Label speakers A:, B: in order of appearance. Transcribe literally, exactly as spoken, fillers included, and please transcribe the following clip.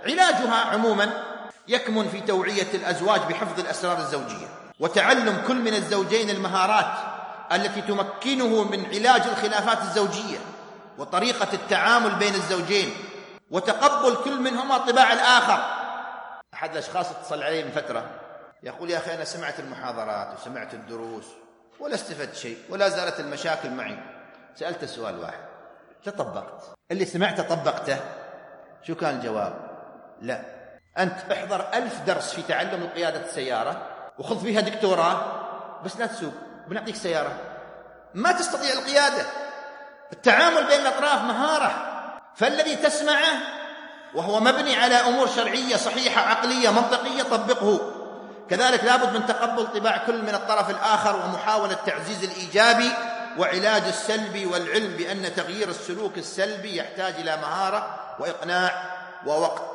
A: علاجها عموما يكمن في توعية الأزواج بحفظ الأسرار الزوجية، وتعلم كل من الزوجين المهارات التي تمكنه من علاج الخلافات الزوجية وطريقة التعامل بين الزوجين، وتقبل كل منهما طباع الآخر. أحد الأشخاص اتصل علي من فترة يقول: يا أخي أنا سمعت المحاضرات وسمعت الدروس ولا استفدت شيء ولا زالت المشاكل معي. سألت سؤال واحد: تطبقت اللي سمعته طبقته؟ شو كان الجواب؟ لا. أنت احضر ألف درس في تعلم قيادة السيارة وخذ فيها دكتوراه، بس لا تسوق، بنعطيك سيارة ما تستطيع القيادة. التعامل بين الأطراف مهارة، فالذي تسمعه وهو مبني على أمور شرعية صحيحة عقلية منطقية طبقه. كذلك لابد من تقبل طباع كل من الطرف الآخر ومحاولة تعزيز الإيجابي وعلاج السلبي، والعلم بأن تغيير السلوك السلبي يحتاج إلى مهارة وإقناع ووقت.